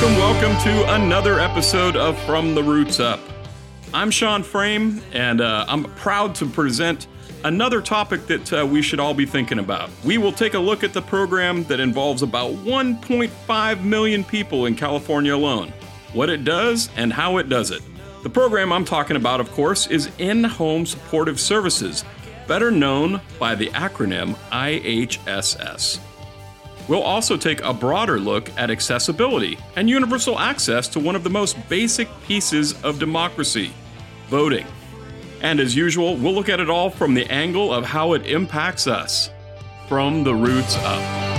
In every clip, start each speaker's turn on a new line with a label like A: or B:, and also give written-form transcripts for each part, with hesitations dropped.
A: Welcome to another episode of From the Roots Up. I'm Sean Frame, and I'm proud to present another topic that we should all be thinking about. We will take a look at the program that involves about 1.5 million people in California alone, what it does and how it does it. The program I'm talking about, of course, is In-Home Supportive Services, better known by the acronym IHSS. We'll also take a broader look at accessibility and universal access to one of the most basic pieces of democracy, voting. And as usual, we'll look at it all from the angle of how it impacts us, from the roots up.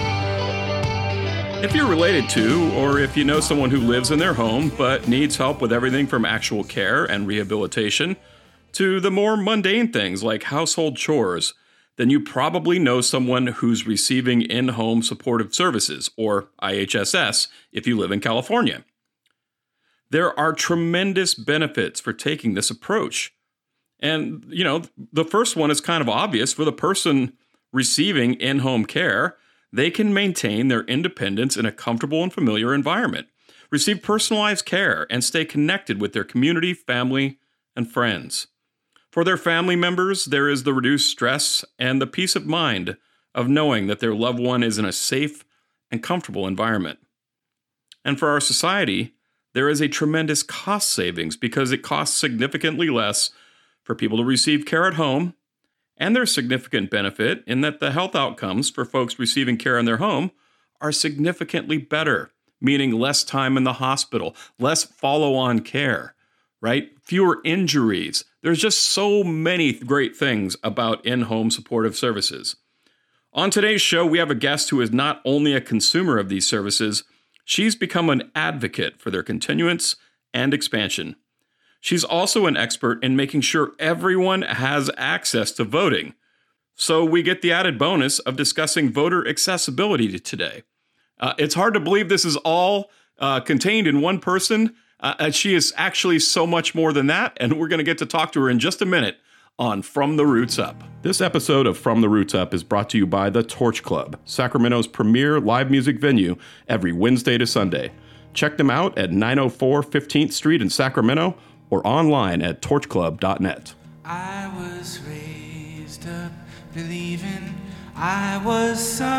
A: If you're related to, or if you know someone who lives in their home but needs help with everything from actual care and rehabilitation to the more mundane things like household chores, then you probably know someone who's receiving in-home supportive services, or IHSS, if you live in California. There are tremendous benefits for taking this approach. And, the first one is kind of obvious. For the person receiving in-home care, they can maintain their independence in a comfortable and familiar environment, receive personalized care, and stay connected with their community, family, and friends. For their family members, there is the reduced stress and the peace of mind of knowing that their loved one is in a safe and comfortable environment. And for our society, there is a tremendous cost savings because it costs significantly less for people to receive care at home, and there's significant benefit in that the health outcomes for folks receiving care in their home are significantly better, meaning less time in the hospital, less follow-on care, right? Fewer injuries. There's just so many great things about in-home supportive services. On today's show, we have a guest who is not only a consumer of these services, she's become an advocate for their continuance and expansion. She's also an expert in making sure everyone has access to voting. So we get the added bonus of discussing voter accessibility today. It's hard to believe this is all contained in one person. She is actually so much more than that, and we're going to get to talk to her in just a minute on From the Roots Up. This episode of From the Roots Up is brought to you by the Torch Club, Sacramento's premier live music venue every Wednesday to Sunday. Check them out at 904 15th Street in Sacramento or online at torchclub.net.
B: I was raised up believing I was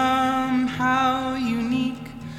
B: somehow unique,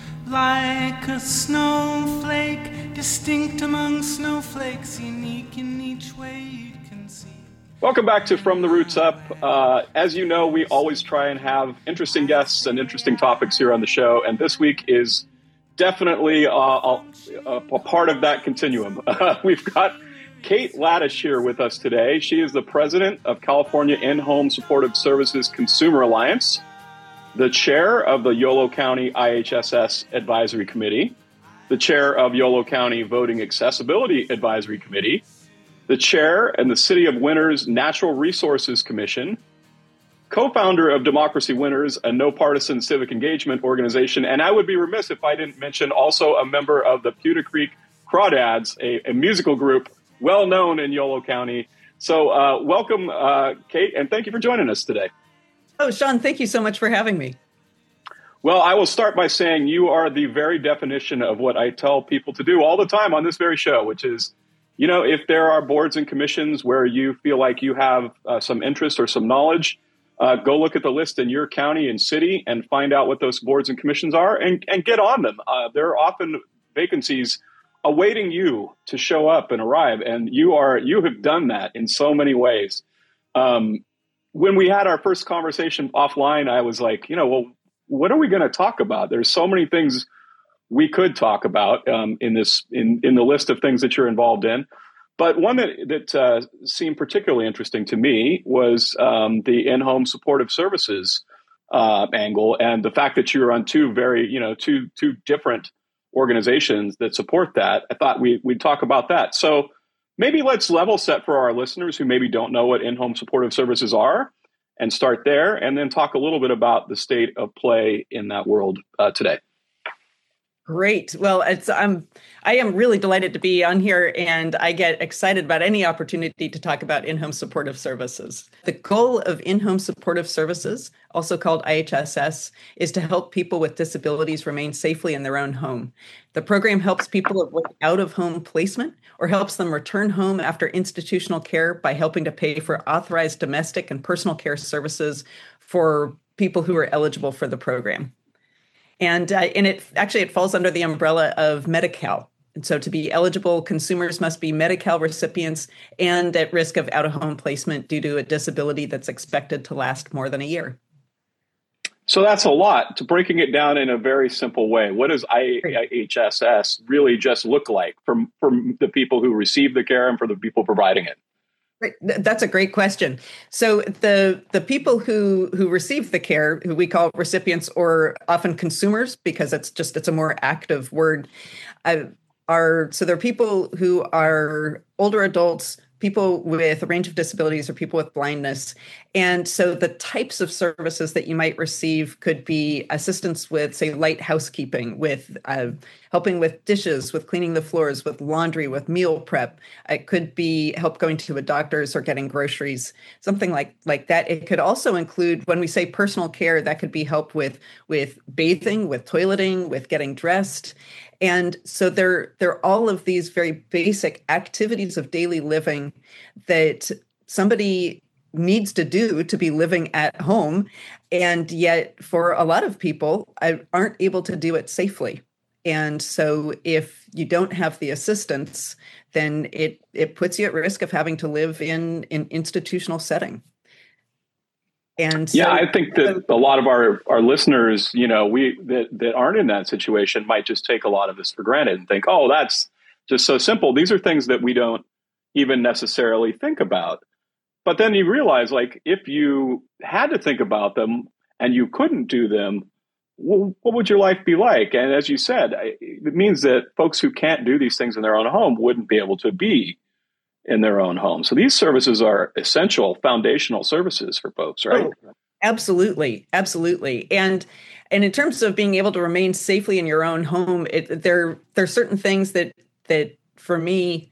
B: like a snowflake, distinct among snowflakes, unique in each way you can see.
A: Welcome back to From the Roots Up. As you know, we always try and have interesting guests and interesting topics here on the show, and this week is definitely a part of that continuum. We've got Kate Laddish here with us today. She is the president of California In-Home Supportive Services Consumer Alliance, the chair of the Yolo County IHSS Advisory Committee, the chair of Yolo County Voting Accessibility Advisory Committee, the chair and the City of Winners Natural Resources Commission, co-founder of Democracy Winners, a no-partisan civic engagement organization, and I would be remiss if I didn't mention also a member of the Pewter Creek Crawdads, a musical group well known in Yolo County. So welcome, Kate, and thank you for joining us today.
C: Oh, Sean, thank you so much for having me.
A: Well, I will start by saying you are the very definition of what I tell people to do all the time on this very show, which is, if there are boards and commissions where you feel like you have some interest or some knowledge, go look at the list in your county and city and find out what those boards and commissions are and get on them. There are often vacancies awaiting you to show up and arrive, and you have done that in so many ways. When we had our first conversation offline, I was like, well, what are we going to talk about? There's so many things we could talk about in the list of things that you're involved in. But one that seemed particularly interesting to me was the in-home supportive services angle, and the fact that you're on two different organizations that support that. I thought we'd talk about that. So maybe let's level set for our listeners who maybe don't know what in-home supportive services are, and start there, and then talk a little bit about the state of play in that world today.
C: Great. Well, I am really delighted to be on here, and I get excited about any opportunity to talk about in-home supportive services. The goal of in-home supportive services, also called IHSS, is to help people with disabilities remain safely in their own home. The program helps people avoid out-of-home placement or helps them return home after institutional care by helping to pay for authorized domestic and personal care services for people who are eligible for the program. And it falls under the umbrella of Medi-Cal. And so to be eligible, consumers must be Medi-Cal recipients and at risk of out-of-home placement due to a disability that's expected to last more than a year.
D: So that's a lot. To breaking it down in a very simple way, what does IHSS really just look like from the people who receive the care and for the people providing it?
C: Right. That's a great question. So the people who receive the care, who we call recipients or often consumers, because it's a more active word, they're people who are older adults, people with a range of disabilities, or people with blindness. And so the types of services that you might receive could be assistance with, say, light housekeeping, with helping with dishes, with cleaning the floors, with laundry, with meal prep. It could be help going to a doctor's or getting groceries, something like that. It could also include, when we say personal care, that could be help with bathing, with toileting, with getting dressed. And so they're all of these very basic activities of daily living that somebody needs to do to be living at home. And yet for a lot of people, aren't able to do it safely. And so if you don't have the assistance, then it puts you at risk of having to live in an institutional setting. And so,
D: I think that a lot of our listeners, that aren't in that situation might just take a lot of this for granted and think, oh, that's just so simple. These are things that we don't even necessarily think about. But then you realize, like, if you had to think about them and you couldn't do them, well, what would your life be like? And as you said, it means that folks who can't do these things in their own home wouldn't be able to be in their own home. So these services are essential, foundational services for folks, right?
C: Oh, absolutely. Absolutely. And in terms of being able to remain safely in your own home, there are certain things that for me,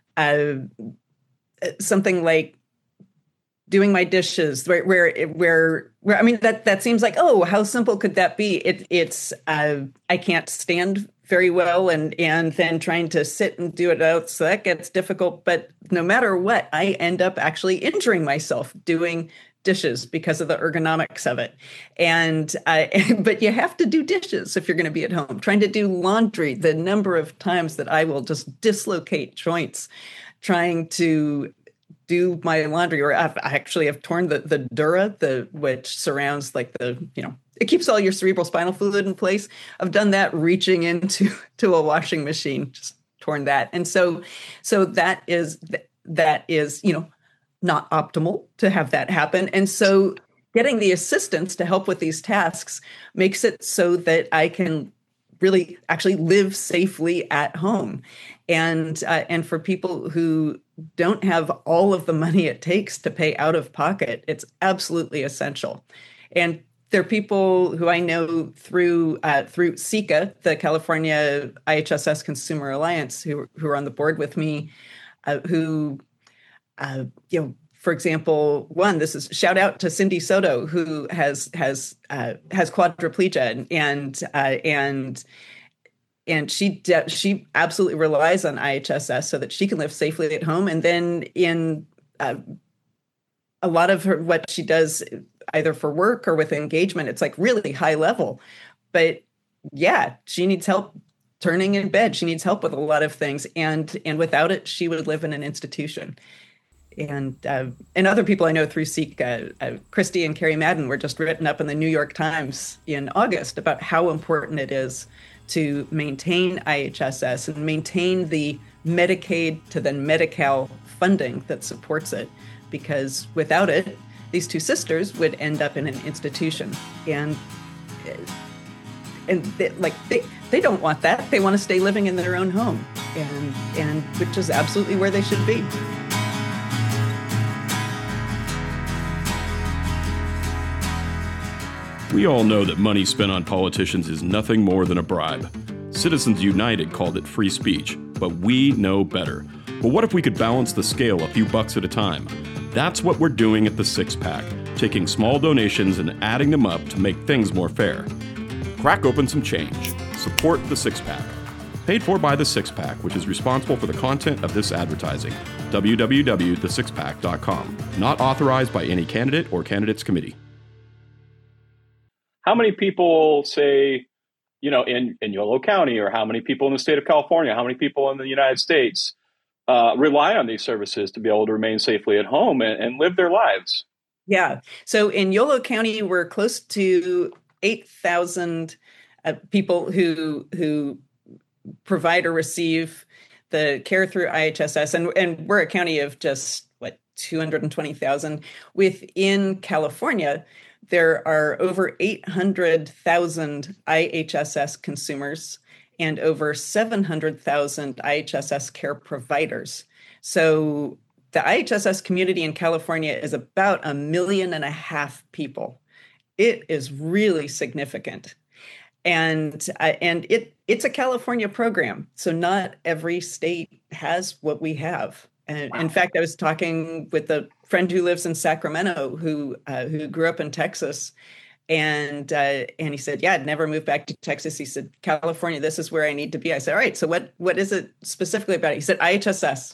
C: something like doing my dishes, where I mean, that seems like, oh, how simple could that be? It's I can't stand very well, and then trying to sit and do it out, so that gets difficult. But no matter what, I end up actually injuring myself doing dishes because of the ergonomics of it. And but you have to do dishes if you're going to be at home. Trying to do laundry, the number of times that I will just dislocate joints trying to do my laundry, or I actually have torn the dura, which surrounds it keeps all your cerebral spinal fluid in place. I've done that reaching into a washing machine, just torn that. And so that is not optimal to have that happen. And so getting the assistance to help with these tasks makes it so that I can really actually live safely at home. And for people who don't have all of the money it takes to pay out of pocket, it's absolutely essential. And there are people who I know through CICA, the California IHSS Consumer Alliance, who are on the board with me, for example, this is shout out to Cindy Soto, who has quadriplegia, and she absolutely relies on IHSS so that she can live safely at home. And then in a lot of what she does, either for work or with engagement, it's like really high level. But yeah, she needs help turning in bed. She needs help with a lot of things, and without it, she would live in an institution. And other people I know through CICA, Christy and Carrie Madden, were just written up in the New York Times in August about how important it is to maintain IHSS and maintain the Medicaid to then Medi-Cal funding that supports it, because without it, these two sisters would end up in an institution, and they don't want that. They want to stay living in their own home, and which is absolutely where they should be.
A: We all know that money spent on politicians is nothing more than a bribe. Citizens United called it free speech, but we know better. But what if we could balance the scale a few bucks at a time? That's what we're doing at the Six Pack, taking small donations and adding them up to make things more fair. Crack open some change. Support the Six Pack. Paid for by the Six Pack, which is responsible for the content of this advertising. www.thesixpack.com. Not authorized by any candidate or candidates committee.
D: How many people, say, in Yolo County, or how many people in the state of California, how many people in the United States rely on these services to be able to remain safely at home and live their lives?
C: Yeah. So in Yolo County, we're close to 8,000 people who provide or receive the care through IHSS. And we're a county of just, 220,000. Within California, there are over 800,000 IHSS consumers and over 700,000 IHSS care providers. So the IHSS community in California is about 1.5 million people. It is really significant. And it's a California program. So not every state has what we have. And in fact, I was talking with a friend who lives in Sacramento who grew up in Texas. And he said, yeah, I'd never moved back to Texas. He said, California, this is where I need to be. I said, all right, so what is it specifically about it? He said, IHSS.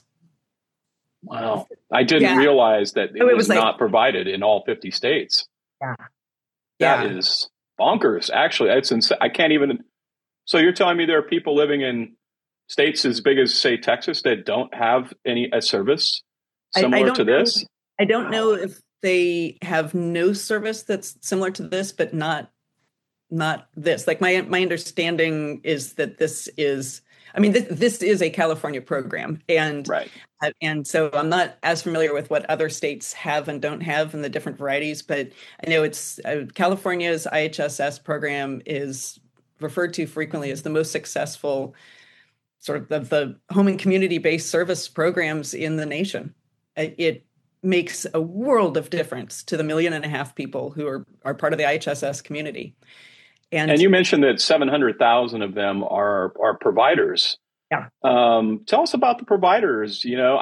D: Wow. I didn't realize that it was not provided in all 50 states.
C: Yeah.
D: That is bonkers, actually. It's insane. I can't even. So you're telling me there are people living in states as big as, say, Texas that don't have a service similar to this?
C: I don't know if they have no service that's similar to this, but not this. Like my understanding is that this is a California program, and
D: right.
C: And so I'm not as familiar with what other states have and don't have and the different varieties, but I know it's California's IHSS program is referred to frequently as the most successful sort of the home and community-based service programs in the nation. It makes a world of difference to the 1.5 million people who are part of the IHSS community. And
D: you mentioned that 700,000 of them are providers.
C: Yeah.
D: Tell us about the providers.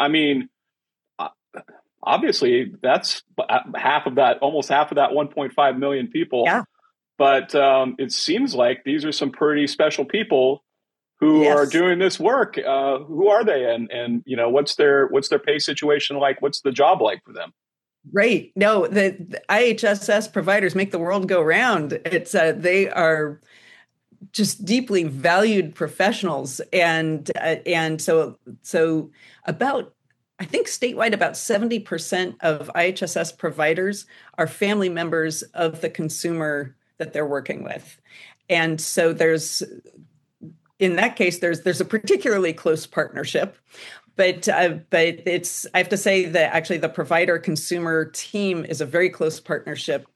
D: Obviously that's almost half of that 1.5 million people.
C: Yeah.
D: But it seems like these are some pretty special people who are doing this work. Who are they? And what's their pay situation like? What's the job like for them?
C: Right. No, the IHSS providers make the world go round. It's they are just deeply valued professionals, and so about, I think statewide, about 70% of IHSS providers are family members of the consumer that they're working with, and so in that case there's a particularly close partnership. But it's, I have to say that actually the provider consumer team is a very close partnership.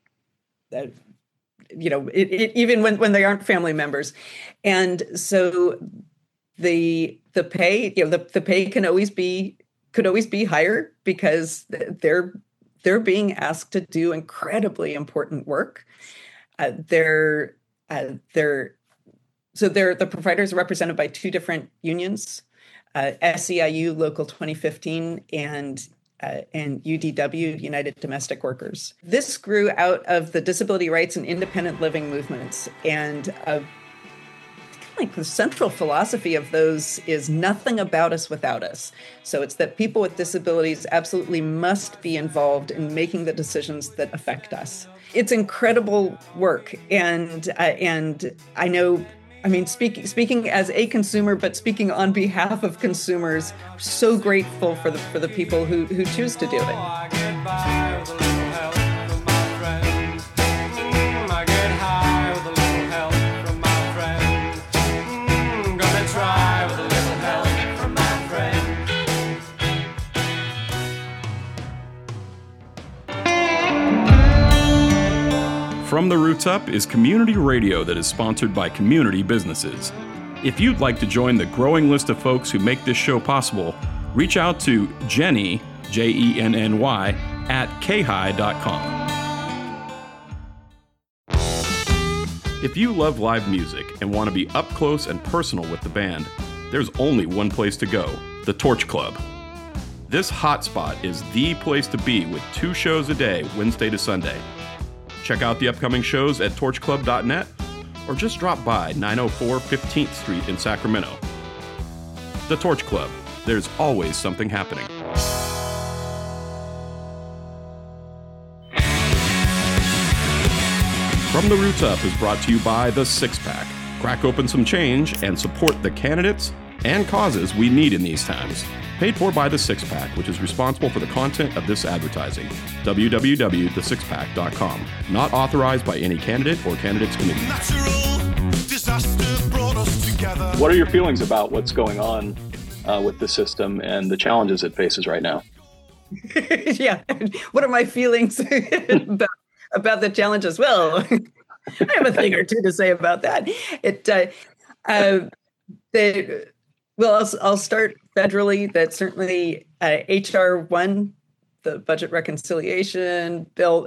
C: Even when they aren't family members, and so the pay, the pay could always be higher because they're being asked to do incredibly important work. The providers are represented by two different unions. SEIU Local 2015 and UDW, United Domestic Workers. This grew out of the disability rights and independent living movements. And like the central philosophy of those is nothing about us without us. So it's that people with disabilities absolutely must be involved in making the decisions that affect us. It's incredible work. And I know, speaking as a consumer, but speaking on behalf of consumers, so grateful for the people who choose to do it.
A: From the Roots Up is community radio that is sponsored by community businesses. If you'd like to join the growing list of folks who make this show possible, reach out to Jenny, Jenny, at khi.com. If you love live music and want to be up close and personal with the band, there's only one place to go, the Torch Club. This hotspot is the place to be with 2 shows a day, Wednesday to Sunday. Check out the upcoming shows at torchclub.net or just drop by 904 15th Street in Sacramento. The Torch Club. There's always something happening. From the Roots Up is brought to you by The Six Pack. Crack open some change and support the candidates and causes we need in these times. Paid for by The Six Pack, which is responsible for the content of this advertising. www.thesixpack.com. Not authorized by any candidate or candidates committee.
D: What are your feelings about what's going on with the system and the challenges it faces right now?
C: Yeah. What are my feelings about the challenges? Well, I have a thing or two to say about that. I'll start federally. That certainly HR 1, the budget reconciliation bill,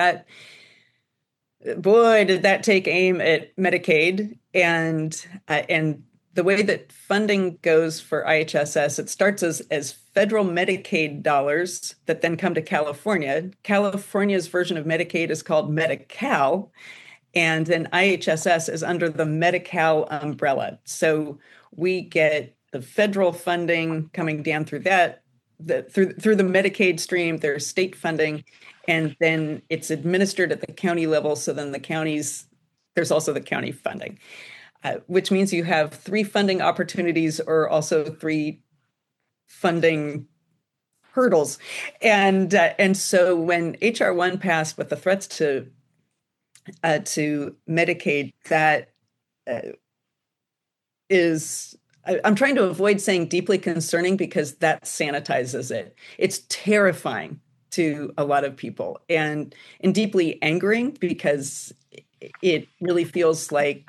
C: boy, did that take aim at Medicaid and the way that funding goes for IHSS. It starts as federal Medicaid dollars that then come to California. California's version of Medicaid is called Medi-Cal, and then IHSS is under the Medi-Cal umbrella. So we get the federal funding coming down through that, through the Medicaid stream. There's state funding, and then it's administered at the county level. So then there's also the county funding, which means you have 3 funding opportunities or also 3 funding hurdles. And so when HR 1 passed with the threats to Medicaid, that is, I'm trying to avoid saying deeply concerning because that sanitizes it. It's terrifying to a lot of people and deeply angering because it really feels like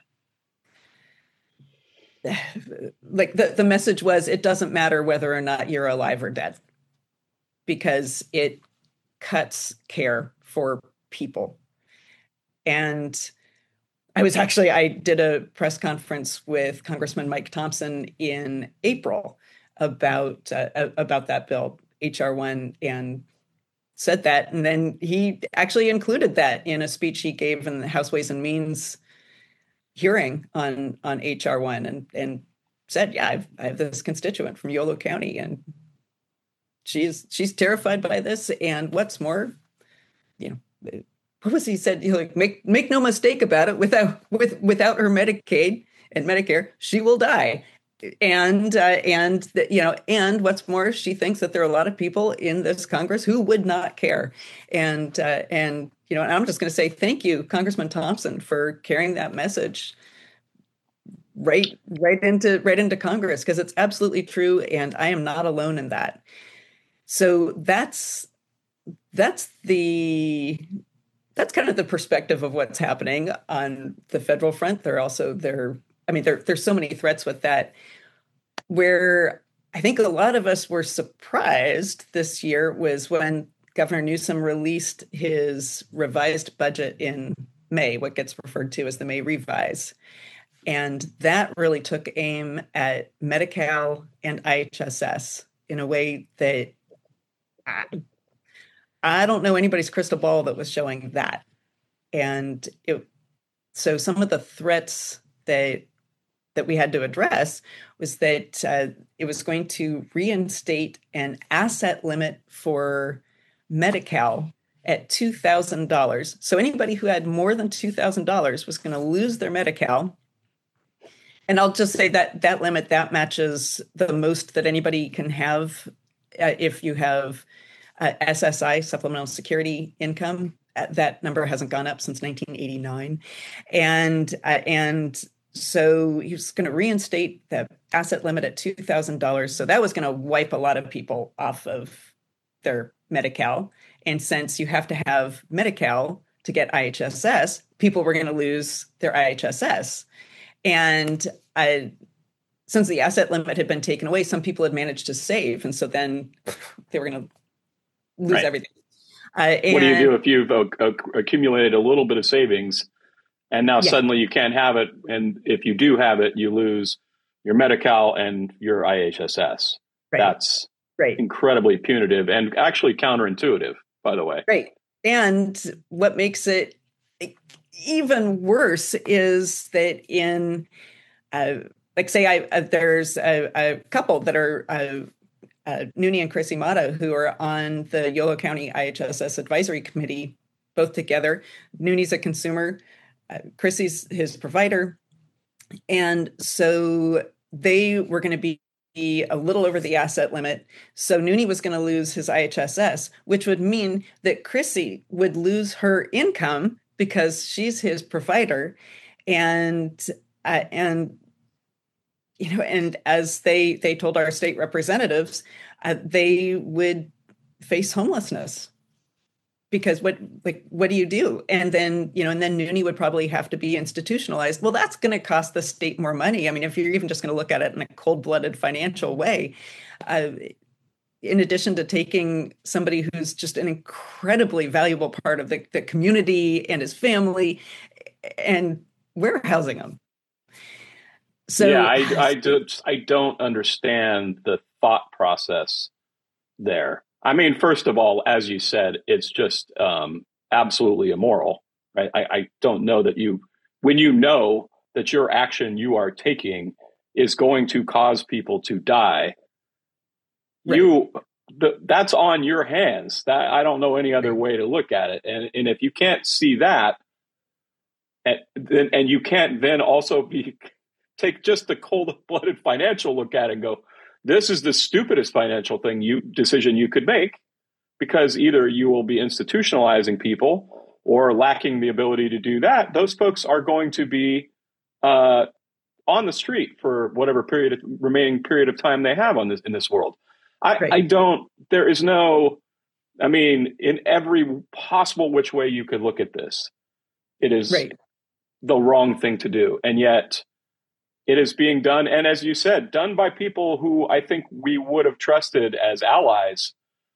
C: the message was, it doesn't matter whether or not you're alive or dead, because it cuts care for people. And I did a press conference with Congressman Mike Thompson in April about that bill, HR 1, and said that. And then he actually included that in a speech he gave in the House Ways and Means hearing on HR 1 and said, yeah, I have this constituent from Yolo County and she's terrified by this. And what's more, what was he said? Like, make no mistake about it, without her Medicaid and Medicare, she will die. And what's more, she thinks that there are a lot of people in this Congress who would not care. And I'm just going to say thank you, Congressman Thompson, for carrying that message right into Congress, because it's absolutely true, and I am not alone in that. So that's kind of the perspective of what's happening on the federal front. There's so many threats with that. Where I think a lot of us were surprised this year was when Governor Newsom released his revised budget in May, what gets referred to as the May revise. And that really took aim at Medi-Cal and IHSS in a way that I don't know anybody's crystal ball that was showing that. And so some of the threats that we had to address was that it was going to reinstate an asset limit for Medi-Cal at $2,000. So anybody who had more than $2,000 was going to lose their Medi-Cal. And I'll just say that limit, that matches the most that anybody can have if you have SSI, supplemental security income. That number hasn't gone up since 1989. And so he was going to reinstate the asset limit at $2,000. So that was going to wipe a lot of people off of their Medi-Cal. And since you have to have Medi-Cal to get IHSS, people were going to lose their IHSS. And since the asset limit had been taken away, some people had managed to save. And so then they were going to lose everything.
D: What do you do if you've accumulated a little bit of savings And now suddenly you can't have it. And if you do have it, you lose your Medi-Cal and your IHSS.
C: Right.
D: That's incredibly punitive and actually counterintuitive, by the way.
C: Right. And what makes it even worse is that in, like say, there's a couple that are Nooney and Chrissy Mata, who are on the Yolo County IHSS Advisory Committee, both together. Nooney's a consumer, Chrissy's his provider. And so they were going to be a little over the asset limit. So Nooney was going to lose his IHSS, which would mean that Chrissy would lose her income because she's his provider. And you know, and as they told our state representatives, they would face homelessness because what do you do? And then, you know, and then Nooney would probably have to be institutionalized. Well, that's going to cost the state more money. I mean, if you're even just going to look at it in a cold-blooded financial way, in addition to taking somebody who's just an incredibly valuable part of the community and his family, and warehousing them. So
D: yeah, I don't understand the thought process there. I mean, first of all, as you said, it's just absolutely immoral, right? I don't know that when you know that your action you are taking is going to cause people to die, right. That's on your hands. That I don't know any other way to look at it. And if you can't see that, and you can't then also take just the cold-blooded financial look at it and go, this is the stupidest financial decision you could make, because either you will be institutionalizing people or lacking the ability to do that. Those folks are going to be on the street for whatever remaining period of time they have in this world. There is no, I mean, in every possible which way you could look at this, it is the wrong thing to do. And yet it is being done. And as you said, done by people who I think we would have trusted as allies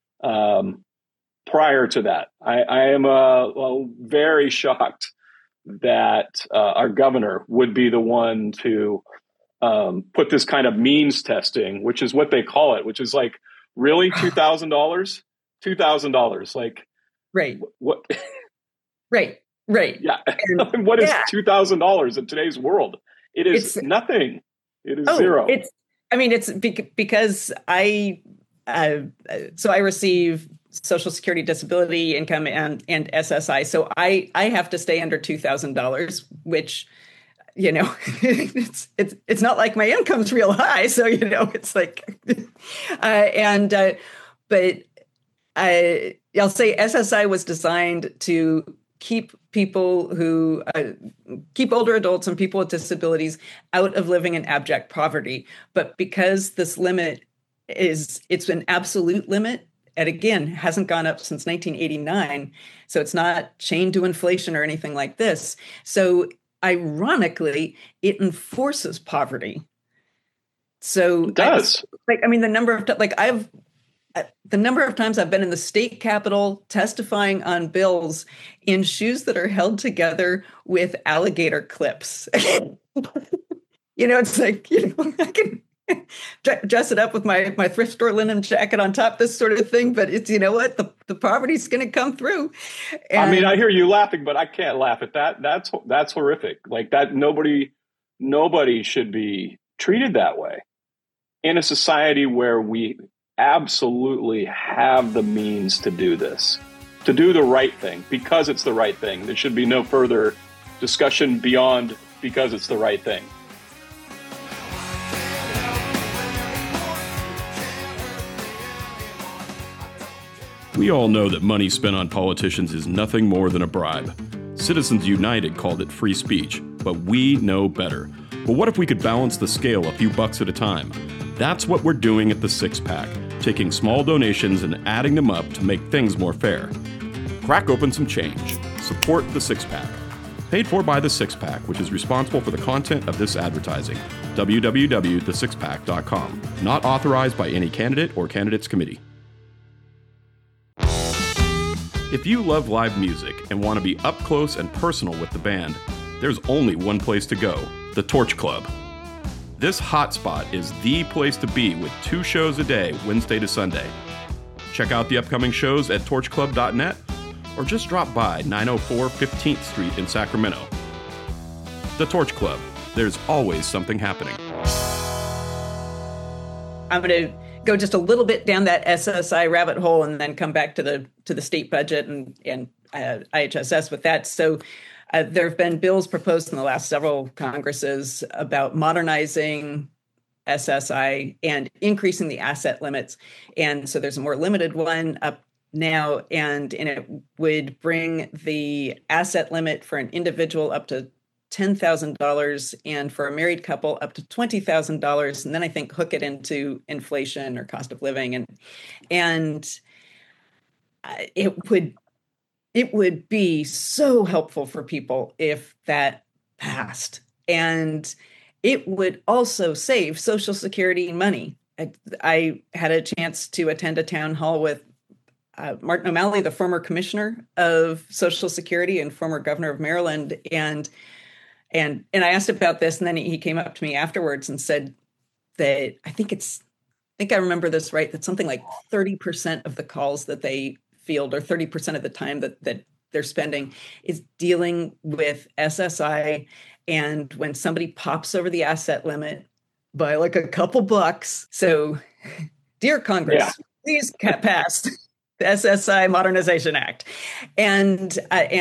D: prior to that. I am very shocked that our governor would be the one to put this kind of means testing, which is what they call it, which is like, really, $2,000? $2,000. Like, what? Right. Yeah. And what is $2,000 in today's world? It's nothing. It is zero.
C: It's because I receive Social Security disability income and SSI. So I have to stay under $2,000, which, you know, it's not like my income's real high. So, you know, it's like, but I'll say SSI was designed to keep people who keep older adults and people with disabilities out of living in abject poverty. But because this limit it's an absolute limit, and again, hasn't gone up since 1989. So it's not chained to inflation or anything like this. So ironically, it enforces poverty. So
D: it does.
C: The number of times I've been in the state capitol testifying on bills in shoes that are held together with alligator clips. You know, it's like, you know, I can dress it up with my thrift store linen jacket on top, this sort of thing. But it's, you know what, the poverty's going to come through. And
D: I mean, I hear you laughing, but I can't laugh at that. That's horrific. Like that, nobody should be treated that way in a society where we absolutely have the means to do this, to do the right thing, because it's the right thing. There should be no further discussion beyond because it's the right thing.
A: We all know that money spent on politicians is nothing more than a bribe. Citizens United called it free speech, but we know better. But what if we could balance the scale a few bucks at a time? That's what we're doing at the Six Pack, taking small donations and adding them up to make things more fair. Crack open some change. Support the Six Pack. Paid for by the Six Pack, which is responsible for the content of this advertising. www.thesixpack.com. Not authorized by any candidate or candidates committee. If you love live music and want to be up close and personal with the band, there's only one place to go, the Torch Club. This hotspot is the place to be with 2 shows a day, Wednesday to Sunday. Check out the upcoming shows at torchclub.net or just drop by 904 15th Street in Sacramento. The Torch Club. There's always something happening.
C: I'm going to go just a little bit down that SSI rabbit hole and then come back to the state budget and IHSS with that. So there have been bills proposed in the last several Congresses about modernizing SSI and increasing the asset limits. And so there's a more limited one up now, and it would bring the asset limit for an individual up to $10,000 and for a married couple up to $20,000. And then I think hook it into inflation or cost of living. And it would be so helpful for people if that passed. And it would also save Social Security money. I had a chance to attend a town hall with Martin O'Malley, the former commissioner of Social Security and former governor of Maryland. And I asked about this, and then he came up to me afterwards and said that I think I remember this right, that something like 30% of the calls that they field, or 30% of the time that they're spending, is dealing with SSI. And when somebody pops over the asset limit by like a couple bucks, so dear Congress, please pass the SSI Modernization Act. And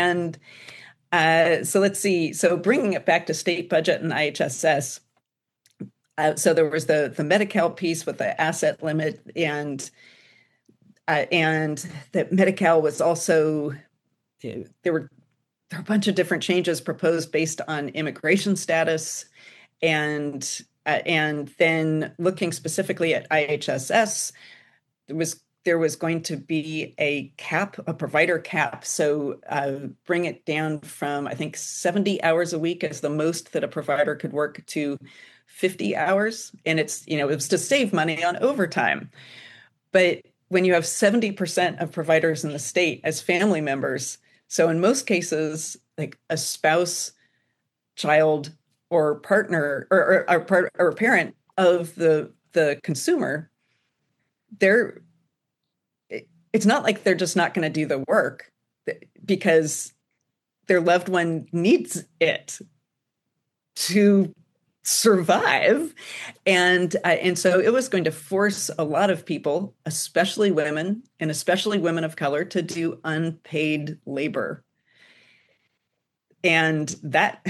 C: so let's see. So bringing it back to state budget and IHSS. So there was the Medi-Cal piece with the asset limit, and that Medi-Cal was also, there were a bunch of different changes proposed based on immigration status, and then looking specifically at IHSS, there was going to be a provider cap. So bring it down from, I think, 70 hours a week as the most that a provider could work to 50 hours. And it was to save money on overtime. But when you have 70% of providers in the state as family members, so in most cases, like a spouse, child, or partner, or a parent of the consumer, it's not like they're just not going to do the work because their loved one needs it to survive. And so it was going to force a lot of people, especially women, and especially women of color, to do unpaid labor. And that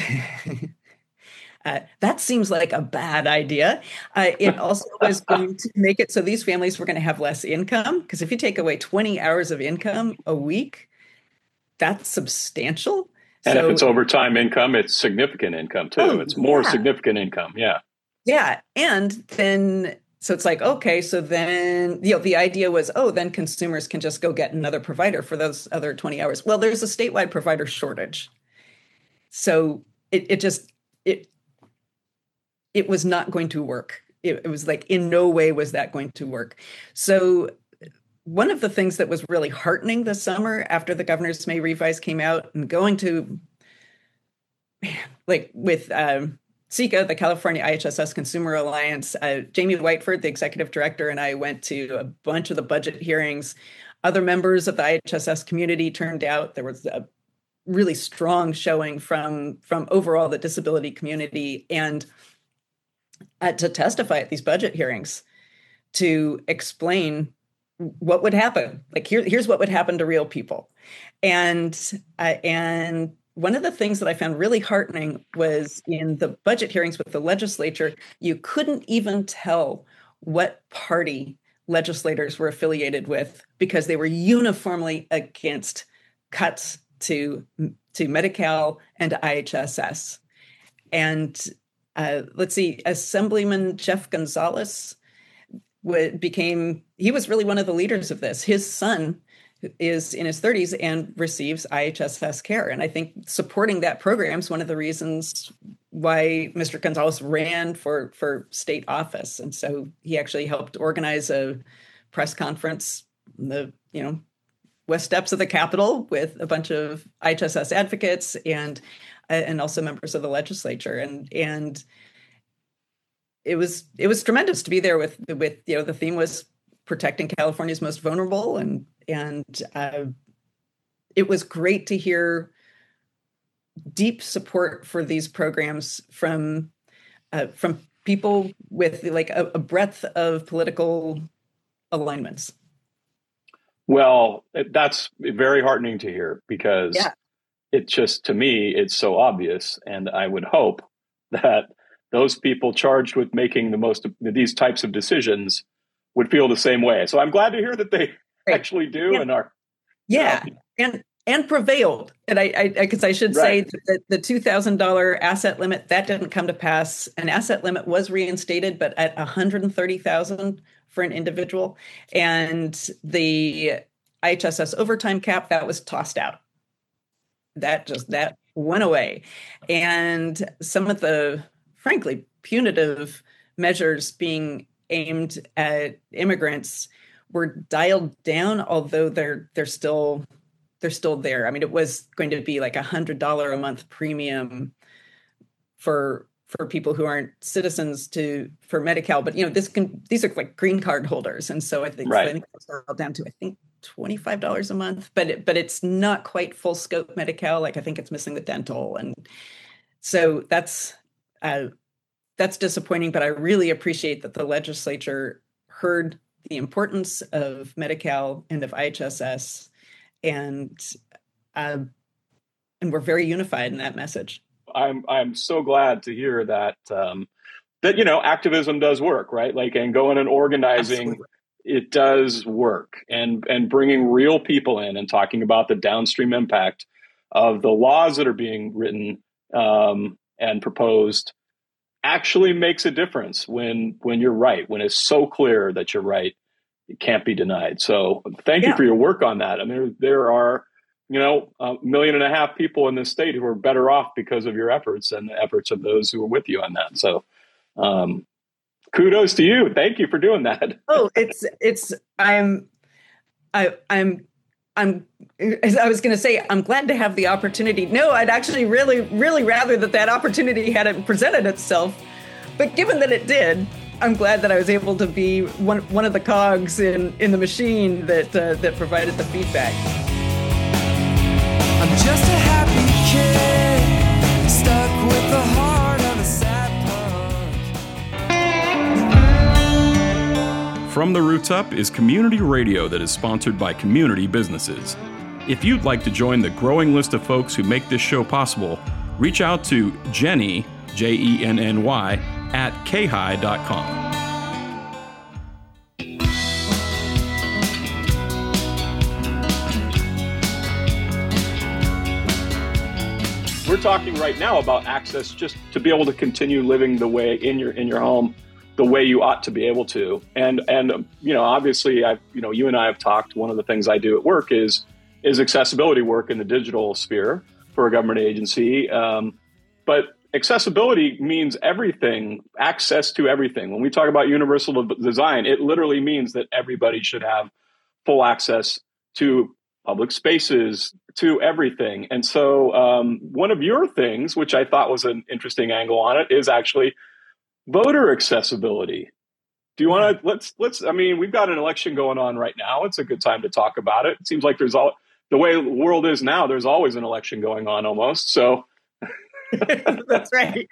C: that seems like a bad idea. It also was going to make it so these families were going to have less income, because if you take away 20 hours of income a week, that's substantial.
D: And if it's overtime income, it's significant income too. It's more significant income. Yeah.
C: Yeah. And then, so it's like, okay, so then, the idea was, then consumers can just go get another provider for those other 20 hours. Well, there's a statewide provider shortage. So it was not going to work. It was like, in no way was that going to work. So one of the things that was really heartening this summer after the Governor's May revise came out, and going to, like with CICA, the California IHSS Consumer Alliance, Jamie Whiteford, the executive director, and I went to a bunch of the budget hearings. Other members of the IHSS community turned out. There was a really strong showing from overall the disability community, and to testify at these budget hearings to explain what would happen. Like, here's what would happen to real people. And one of the things that I found really heartening was in the budget hearings with the legislature, you couldn't even tell what party legislators were affiliated with, because they were uniformly against cuts to Medi-Cal and IHSS. And let's see, Assemblyman Jeff Gonzalez he was really one of the leaders of this. His son is in his 30s and receives IHSS care. And I think supporting that program is one of the reasons why Mr. Gonzalez ran for state office. And so he actually helped organize a press conference in the west steps of the Capitol with a bunch of IHSS advocates, and and also members of the legislature. And it was tremendous to be there with the theme was protecting California's most vulnerable, and it was great to hear deep support for these programs from people with like a breadth of political alignments.
D: Well, that's very heartening to hear, because it just, to me, it's so obvious. And I would hope that those people charged with making the most of these types of decisions would feel the same way. So I'm glad to hear that they actually do and are.
C: Yeah. And prevailed. And I should say that the $2,000 asset limit, that didn't come to pass. An asset limit was reinstated, but at $130,000 for an individual. And the IHSS overtime cap, that was tossed out. That went away. And some of the, frankly, punitive measures being aimed at immigrants were dialed down, although they're still there. I mean, it was going to be like $100 a month premium for people who aren't citizens for Medi-Cal, but these are like green card holders, and so I think it's down to $25 a month, but it's not quite full scope Medi-Cal. Like I think it's missing the dental, and so that's disappointing. But I really appreciate that the legislature heard the importance of Medi-Cal and of IHSS, and we're very unified in that message.
D: I'm so glad to hear that activism does work, right? Like, and going and organizing. Absolutely. It does work, and bringing real people in and talking about the downstream impact of the laws that are being written and proposed actually makes a difference when you're right, when it's so clear that you're right, it can't be denied. So thank you for your work on that. I mean, there are, 1.5 million people in this state who are better off because of your efforts and the efforts of those who are with you on that. So kudos to you. Thank you for doing that.
C: Oh, I'm as I was going to say, I'm glad to have the opportunity. No, I'd actually really, really rather that opportunity hadn't presented itself. But given that it did, I'm glad that I was able to be one of the cogs in the machine that provided the feedback.
B: I'm just a happy kid, stuck with the heart of a sad punk.
A: From the Roots Up is community radio that is sponsored by community businesses. If you'd like to join the growing list of folks who make this show possible, reach out to Jenny, Jenny, at khigh.com.
D: We're talking right now about access just to be able to continue living the way in your home, the way you ought to be able to. And obviously, you and I have talked. One of the things I do at work is accessibility work in the digital sphere for a government agency. But accessibility means everything, access to everything. When we talk about universal design, it literally means that everybody should have full access to public spaces, to everything. And so one of your things, which I thought was an interesting angle on it, is actually voter accessibility. Do you want to, let's, I mean, we've got an election going on right now. It's a good time to talk about it. It seems like the way the world is now, there's always an election going on almost. So
C: that's right.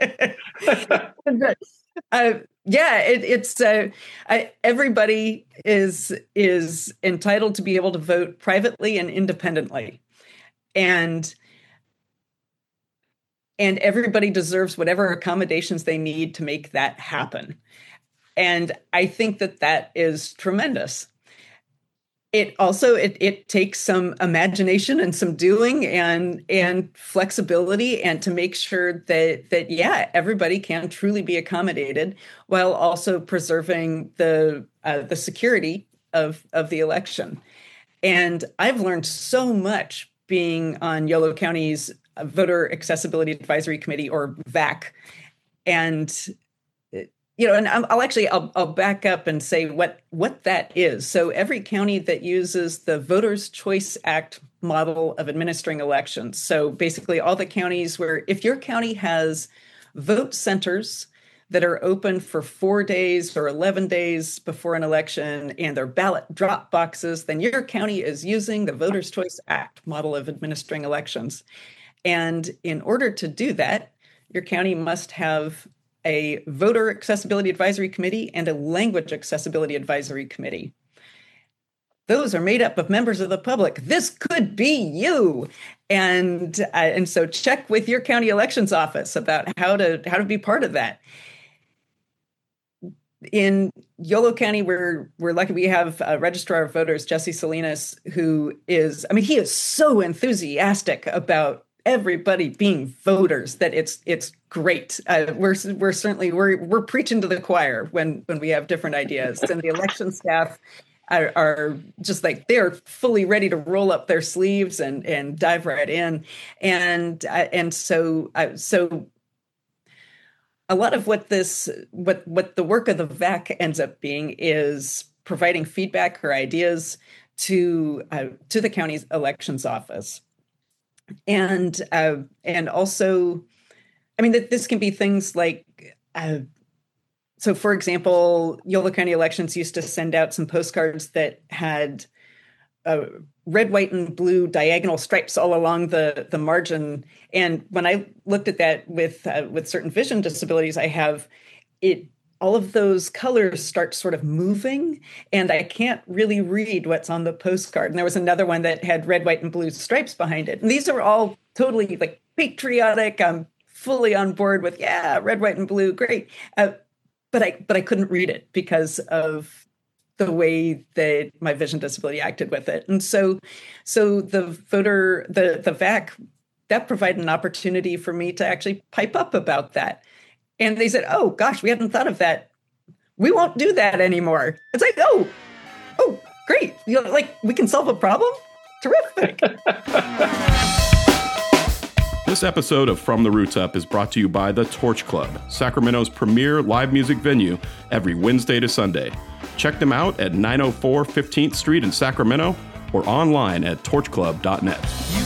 C: Everybody is entitled to be able to vote privately and independently, and everybody deserves whatever accommodations they need to make that happen. And I think that is tremendous. It also it takes some imagination and some doing and flexibility, and to make sure that everybody can truly be accommodated while also preserving the security of the election. And I've learned so much being on Yolo County's Voter Accessibility Advisory Committee, or VAC, and and I'll back up and say what that is. So every county that uses the Voters' Choice Act model of administering elections. So basically all the counties where if your county has vote centers that are open for 4 days or 11 days before an election and they're ballot drop boxes, then your county is using the Voters' Choice Act model of administering elections. And in order to do that, your county must have a voter accessibility advisory committee and a language accessibility advisory committee. Those are made up of members of the public. This could be you. And so check with your county elections office about how to be part of that. In Yolo County, we're lucky we have a registrar of voters, Jesse Salinas, he is so enthusiastic about everybody being voters that it's great. We're preaching to the choir when we have different ideas, and the election staff are just like they're fully ready to roll up their sleeves and dive right in, and so a lot of what the work of the VAC ends up being is providing feedback or ideas to the county's elections office. And also, this can be things like, so for example, Yolo County Elections used to send out some postcards that had red, white, and blue diagonal stripes all along the margin. And when I looked at that with certain vision disabilities, all of those colors start sort of moving, and I can't really read what's on the postcard. And there was another one that had red, white, and blue stripes behind it. And these are all totally like patriotic. I'm fully on board with, red, white, and blue, great. But I couldn't read it because of the way that my vision disability acted with it. And so the VAC, that provided an opportunity for me to actually pipe up about that. And they said, oh, gosh, we hadn't thought of that. We won't do that anymore. It's like, oh, great. We can solve a problem? Terrific.
A: This episode of From the Roots Up is brought to you by the Torch Club, Sacramento's premier live music venue every Wednesday to Sunday. Check them out at 904 15th Street in Sacramento or online at torchclub.net.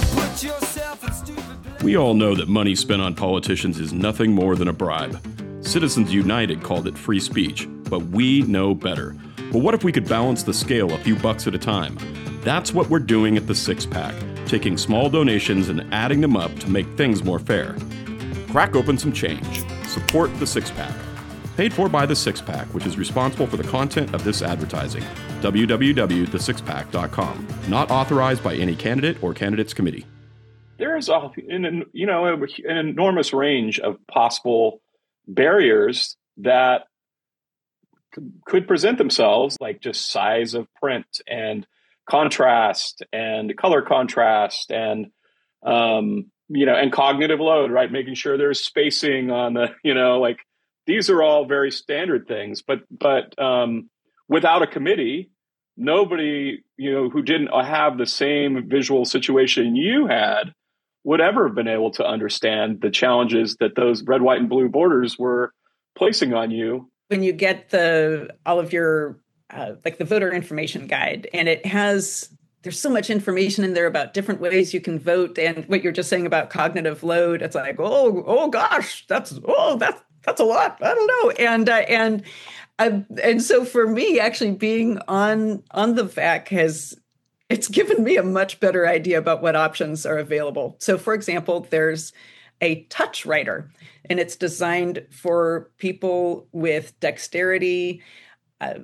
A: We all know that money spent on politicians is nothing more than a bribe. Citizens United called it free speech, but we know better. But what if we could balance the scale a few bucks at a time? That's what we're doing at the Six Pack, taking small donations and adding them up to make things more fair. Crack open some change. Support the Six Pack. Paid for by the Six Pack, which is responsible for the content of this advertising. www.thesixpack.com. Not authorized by any candidate or candidates committee.
D: There is an enormous range of possible barriers that could present themselves, like just size of print and contrast and color contrast and and cognitive load, right? Making sure there's spacing on the, these are all very standard things. But without a committee, nobody, who didn't have the same visual situation you had would ever have been able to understand the challenges that those red, white, and blue borders were placing on you.
C: When you get all of your, the voter information guide, and there's so much information in there about different ways you can vote. And what you're just saying about cognitive load, it's like, oh gosh, that's a lot. I don't know. And so for me, actually being on the VAC it's given me a much better idea about what options are available. So for example, there's a touch writer, and it's designed for people with dexterity and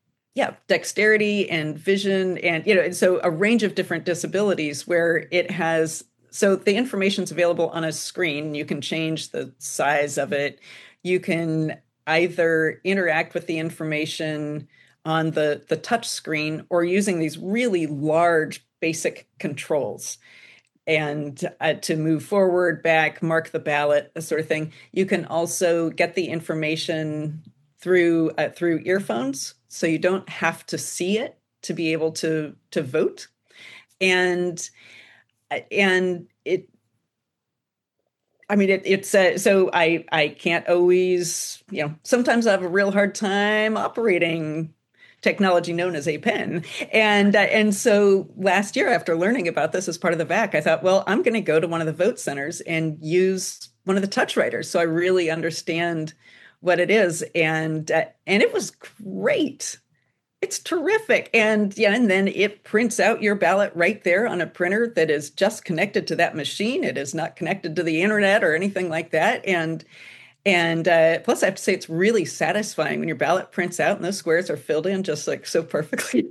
C: vision, and so a range of different disabilities where so the information's available on a screen. You can change the size of it. You can either interact with the information on the touch screen or using these really large basic controls. And to move forward, back, mark the ballot, that sort of thing. You can also get the information through earphones, so you don't have to see it to be able to vote. And I mean, it's so I can't always, sometimes I have a real hard time operating technology known as a pen. And so last year, after learning about this as part of the VAC, I thought, well, I'm going to go to one of the vote centers and use one of the touch writers so I really understand what it is. And it was great. It's terrific. And then it prints out your ballot right there on a printer that is just connected to that machine. It is not connected to the internet or anything like that. And plus, I have to say, it's really satisfying when your ballot prints out and those squares are filled in just like so perfectly.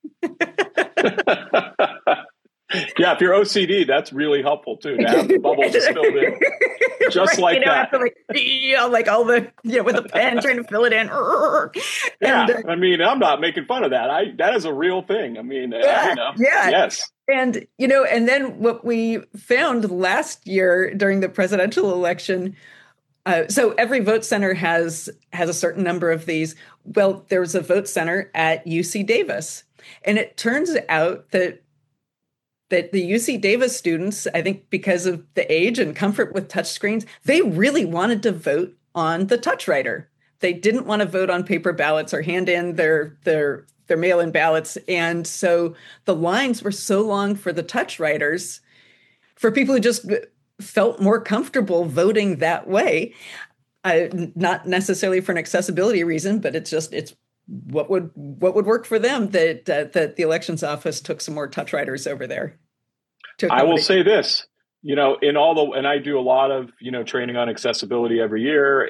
D: Yeah, if you're OCD, that's really helpful too, to have the bubbles just filled in. Just like that.
C: Have to like all the, with a pen trying to fill it in.
D: Yeah, I mean, I'm not making fun of that. That is a real thing. I mean, yes.
C: And, and then what we found last year during the presidential election, so every vote center has a certain number of these. Well, there was a vote center at UC Davis, and it turns out that the UC Davis students, I think because of the age and comfort with touchscreens, they really wanted to vote on the touch writer. They didn't want to vote on paper ballots or hand in their mail-in ballots. And so the lines were so long for the touch writers, for people who just felt more comfortable voting that way, not necessarily for an accessibility reason, but it's what would work for them, that the elections office took some more touch writers over there.
D: I will say this, and I do a lot of, training on accessibility every year,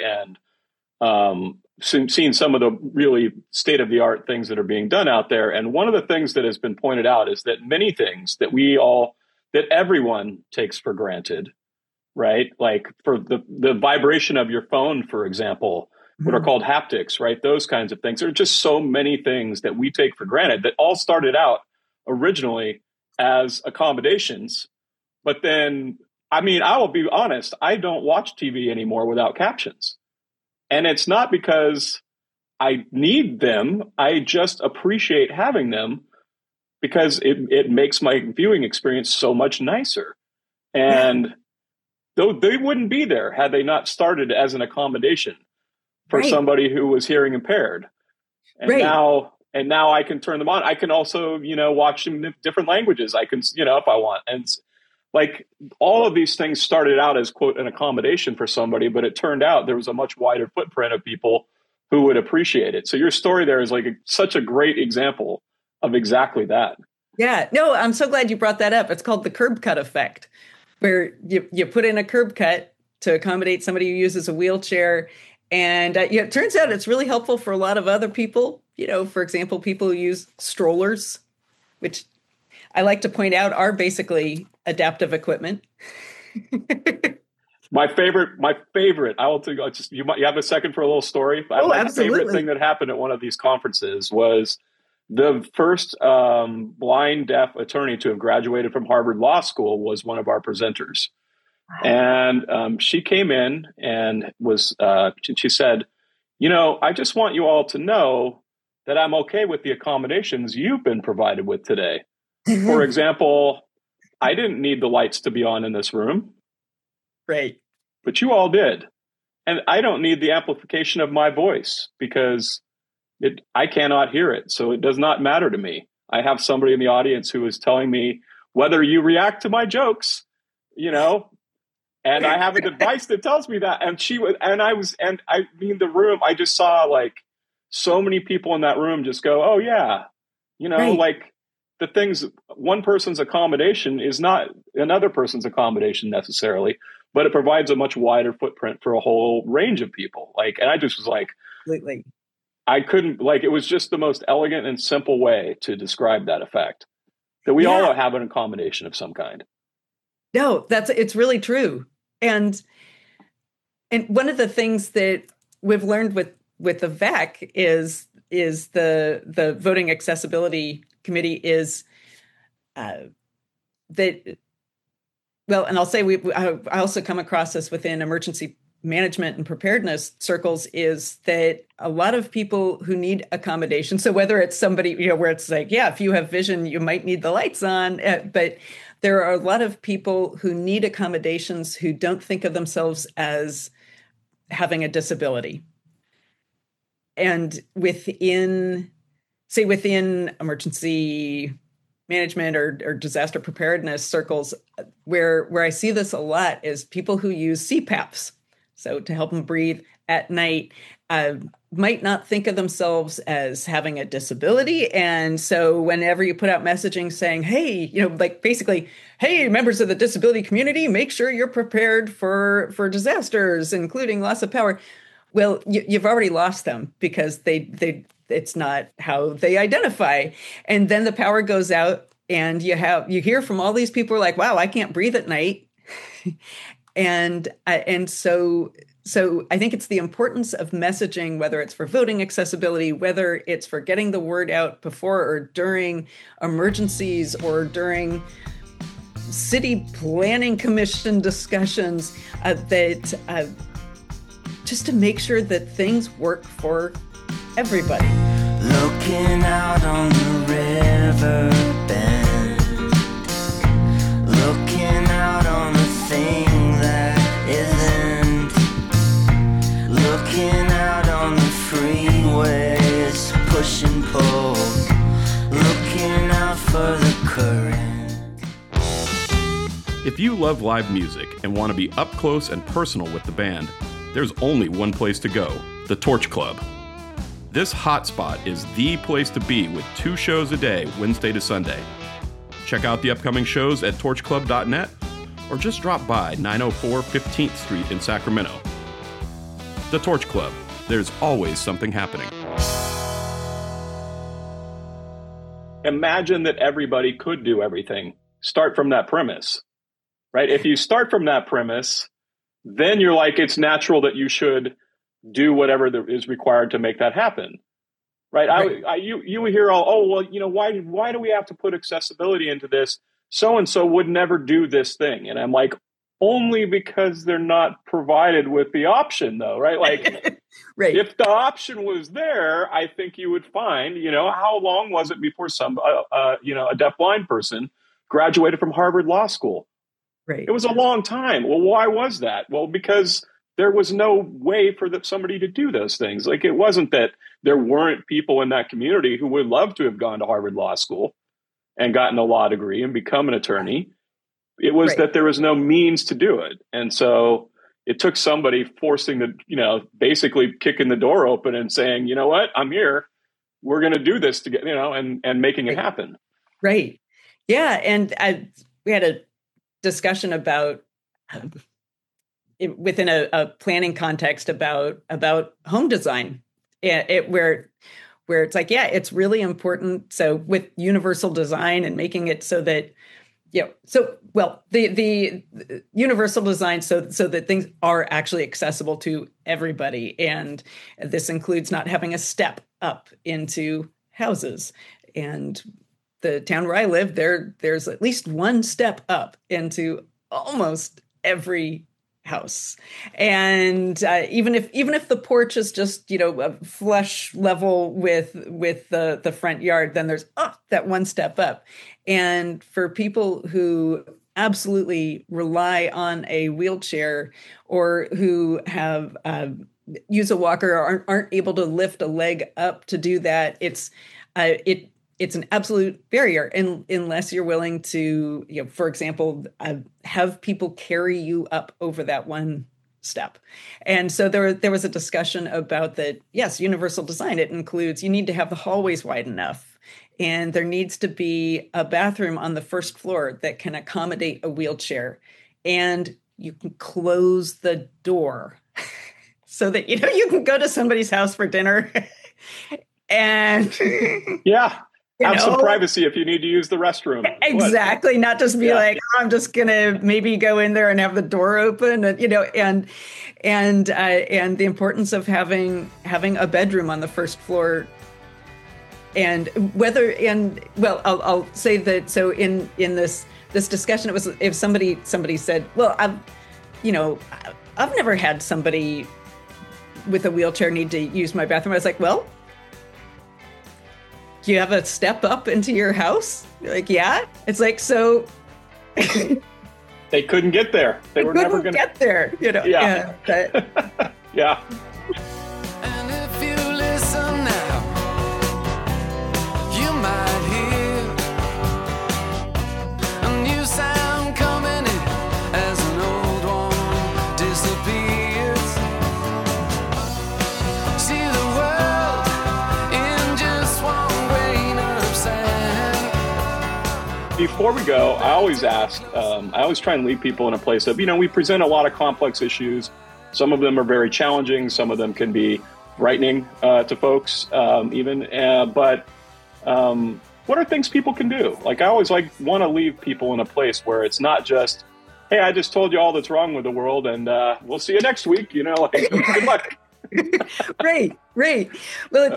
D: and seeing some of the really state of the art things that are being done out there. And one of the things that has been pointed out is that many things that everyone takes for granted, right? Like for the vibration of your phone, for example, what are called haptics, right? Those kinds of things. There are just so many things that we take for granted that all started out originally as accommodations. But then, I mean, I will be honest, I don't watch TV anymore without captions. And it's not because I need them. I just appreciate having them because it makes my viewing experience so much nicer. And though they wouldn't be there had they not started as an accommodation for somebody who was hearing impaired. And now I can turn them on. I can also, watch them in different languages. I can, if I want. And like all of these things started out as, quote, an accommodation for somebody, but it turned out there was a much wider footprint of people who would appreciate it. So your story there is like such a great example of exactly that. Yeah,
C: no, I'm so glad you brought that up. It's called the curb cut effect, where you put in a curb cut to accommodate somebody who uses a wheelchair. And it turns out it's really helpful for a lot of other people. For example, people who use strollers, which I like to point out are basically adaptive equipment.
D: My favorite. I will tell you. You have a second for a little story.
C: Absolutely.
D: My favorite thing that happened at one of these conferences was the first blind deaf attorney to have graduated from Harvard Law School was one of our presenters. And she came in and she said, I just want you all to know that I'm okay with the accommodations you've been provided with today. For example, I didn't need the lights to be on in this room.
C: Right.
D: But you all did. And I don't need the amplification of my voice because I cannot hear it. So it does not matter to me. I have somebody in the audience who is telling me whether you react to my jokes, and I have a device that tells me that. And the room, I just saw like so many people in that room just go, oh yeah. Like the things, one person's accommodation is not another person's accommodation necessarily, but it provides a much wider footprint for a whole range of people. And I just was like,
C: completely.
D: I couldn't, it was just the most elegant and simple way to describe that effect, that we all have an accommodation of some kind.
C: No, it's really true. And one of the things that we've learned with the VAC is the Voting Accessibility Committee is that, well, and I'll say I also come across this within emergency management and preparedness circles is that a lot of people who need accommodation, so whether it's somebody, where it's like, yeah, if you have vision, you might need the lights on, but there are a lot of people who need accommodations who don't think of themselves as having a disability. And within emergency management or disaster preparedness circles, where I see this a lot is people who use CPAPs, so to help them breathe at night, might not think of themselves as having a disability. And so whenever you put out messaging saying, hey, basically, hey, members of the disability community, make sure you're prepared for disasters, including loss of power. Well, you've already lost them because it's not how they identify. And then the power goes out and you hear from all these people who are like, wow, I can't breathe at night. And so I think it's the importance of messaging, whether it's for voting accessibility, whether it's for getting the word out before or during emergencies or during city planning commission discussions, just to make sure that things work for everybody.
B: Looking out on the river bend, looking out on the thing that isn't, looking out on the freeways, push and pull, looking out for the current.
A: If you love live music and want to be up close and personal with the band, there's only one place to go, the Torch Club. This hotspot is the place to be with 2 shows a day, Wednesday to Sunday. Check out the upcoming shows at torchclub.net or just drop by 904 15th Street in Sacramento. The Torch Club. There's always something happening.
D: Imagine that everybody could do everything. Start from that premise, right? If you start from that premise, then you're like, it's natural that you should do whatever is required to make that happen, right? You hear why do we have to put accessibility into this? So-and-so would never do this thing. And I'm like, only because they're not provided with the option though, right? Like,
C: right.
D: If the option was there, I think you would find, how long was it before a deafblind person graduated from Harvard Law School?
C: Right.
D: It was a long time. Well, why was that? Well, because there was no way for somebody to do those things. Like, it wasn't that there weren't people in that community who would love to have gone to Harvard Law School and gotten a law degree and become an attorney. It was that there was no means to do it. And so it took somebody forcing basically kicking the door open and saying, you know what, I'm here. We're going to do this together, and making it happen.
C: Right. Yeah. And we had a discussion about within a planning context about home design, where it's like, yeah, it's really important. So with universal design and making it so that, the universal design so that things are actually accessible to everybody. And this includes not having a step up into houses. And the town where I live, there's at least one step up into almost every house. And even if the porch is just a flush level with the front yard, then there's that one step up. And for people who absolutely rely on a wheelchair or who have use a walker or aren't able to lift a leg up to do that, it's an absolute barrier unless you're willing to, for example, have people carry you up over that one step. And so there was a discussion about that. Yes, universal design, it includes, you need to have the hallways wide enough. And there needs to be a bathroom on the first floor that can accommodate a wheelchair. And you can close the door so that, you can go to somebody's house for dinner and
D: yeah. Have some privacy if you need to use the restroom.
C: Exactly. What? Not just be like, I'm just going to maybe go in there and have the door open, and the importance of having a bedroom on the first floor. And I'll say that. So in this discussion, it was if somebody said, well, I've never had somebody with a wheelchair need to use my bathroom. I was like, well, do you have a step up into your house? You're like, yeah. It's like, so
D: they couldn't get there. They were never going to
C: get there, you know.
D: Yeah. Yeah.
B: And if you listen now, you might hear a new sound coming in as an old one disappears. See the world in just one grain of sand.
D: Before we go, I always ask, I always try and leave people in a place of, we present a lot of complex issues. Some of them are very challenging. Some of them can be frightening to folks, even. But what are things people can do? Like, I always want to leave people in a place where it's not just, hey, I just told you all that's wrong with the world, and we'll see you next week. Good luck.
C: Right. Well,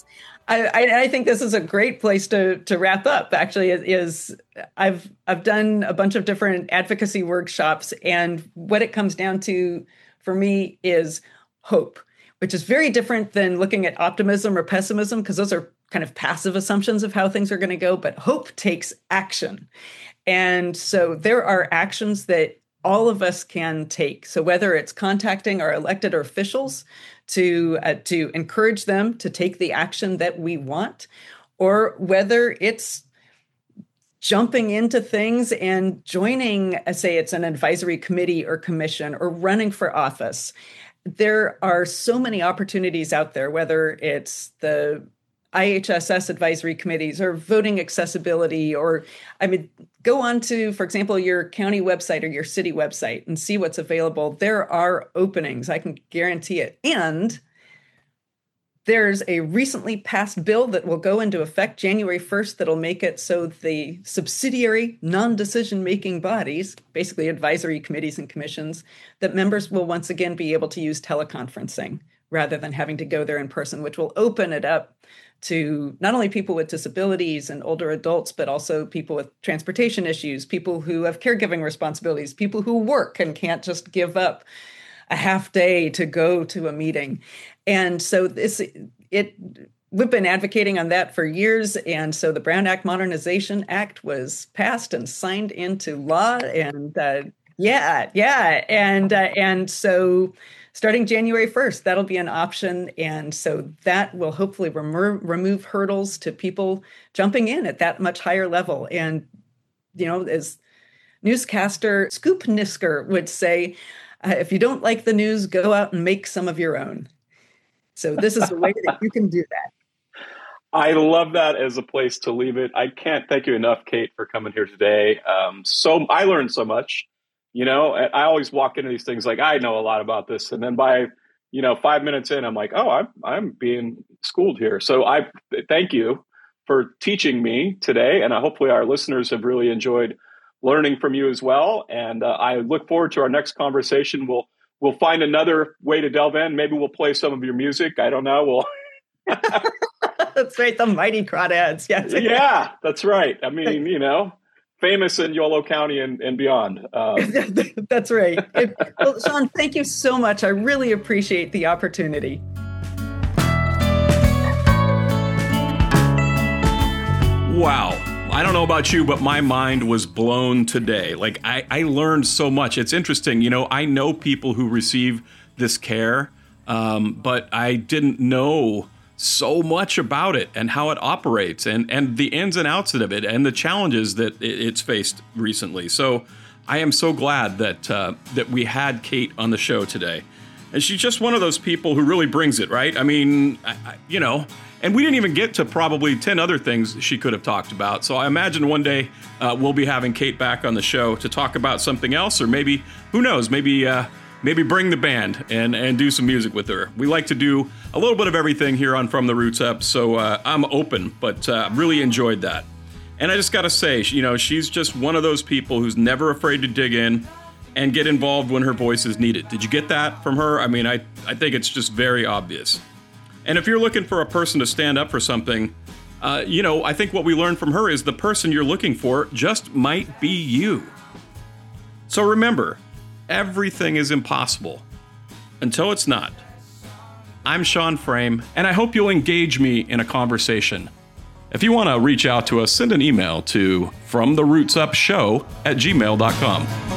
C: I think this is a great place to wrap up. Actually, I've done a bunch of different advocacy workshops, and what it comes down to for me is hope, which is very different than looking at optimism or pessimism, because those are kind of passive assumptions of how things are going to go. But hope takes action. And so there are actions that all of us can take. So whether it's contacting our elected officials to encourage them to take the action that we want, or whether it's jumping into things and joining, say it's an advisory committee or commission, or running for office. There are so many opportunities out there, whether it's the IHSS advisory committees or voting accessibility, or go on to, for example, your county website or your city website and see what's available. There are openings, I can guarantee it. And there's a recently passed bill that will go into effect January 1st that'll make it so the subsidiary non-decision-making bodies, basically advisory committees and commissions, that members will once again be able to use teleconferencing rather than having to go there in person, which will open it up to not only people with disabilities and older adults, but also people with transportation issues, people who have caregiving responsibilities, people who work and can't just give up a half day to go to a meeting. And so we've been advocating on that for years. And so the Brown Act Modernization Act was passed and signed into law. And And so starting January 1st, that'll be an option. And so that will hopefully remove hurdles to people jumping in at that much higher level. And, as newscaster Scoop Nisker would say, if you don't like the news, go out and make some of your own. So this is a way that you can do that.
D: I love that as a place to leave it. I can't thank you enough, Kate, for coming here today. So I learned so much. I always walk into these things like I know a lot about this, and then by 5 minutes in, I'm like, oh, I'm being schooled here. So I thank you for teaching me today, and hopefully our listeners have really enjoyed learning from you as well. And I look forward to our next conversation. We'll find another way to delve in. Maybe we'll play some of your music. I don't know.
C: That's right. The Mighty Crawdads. Yes.
D: Yeah, that's right. Famous in Yolo County and beyond.
C: That's right. Well, Sean, thank you so much. I really appreciate the opportunity.
A: Wow. I don't know about you, but my mind was blown today. Like, I learned so much. It's interesting. I know people who receive this care, but I didn't know so much about it and how it operates and the ins and outs of it and the challenges that it's faced recently. So I am so glad that we had Kate on the show today. And she's just one of those people who really brings it, right? I mean, and we didn't even get to probably 10 other things she could have talked about. So I imagine one day we'll be having Kate back on the show to talk about something else, or maybe, who knows, maybe bring the band and do some music with her. We like to do a little bit of everything here on From the Roots Up, so I'm open, but really enjoyed that. And I just got to say, she's just one of those people who's never afraid to dig in and get involved when her voice is needed. Did you get that from her? I mean, I think it's just very obvious. And if you're looking for a person to stand up for something, I think what we learned from her is the person you're looking for just might be you. So remember, everything is impossible until it's not. I'm Sean Frame, and I hope you'll engage me in a conversation. If you want to reach out to us, send an email to fromtherootsup@gmail.com.